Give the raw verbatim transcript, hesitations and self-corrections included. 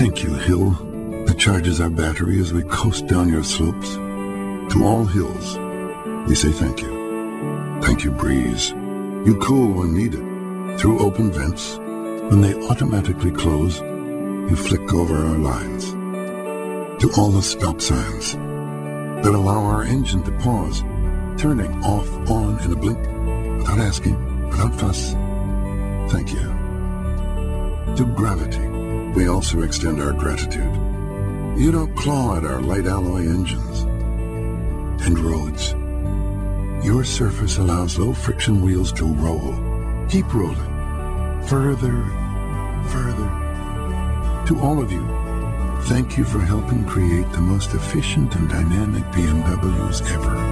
Thank you, hill, that charges our battery as we coast down your slopes. To all hills, we say thank you. Thank you, breeze. You cool when needed. Through open vents, when they automatically close, you flick over our lines. To all the stop signs that allow our engine to pause, turning off, on in a blink, without asking, without fuss. Thank you. To gravity, we also extend our gratitude. You don't claw at our light alloy engines. And roads. Your surface allows low-friction wheels to roll. Keep rolling. Further, further. To all of you, thank you for helping create the most efficient and dynamic B M Ws ever.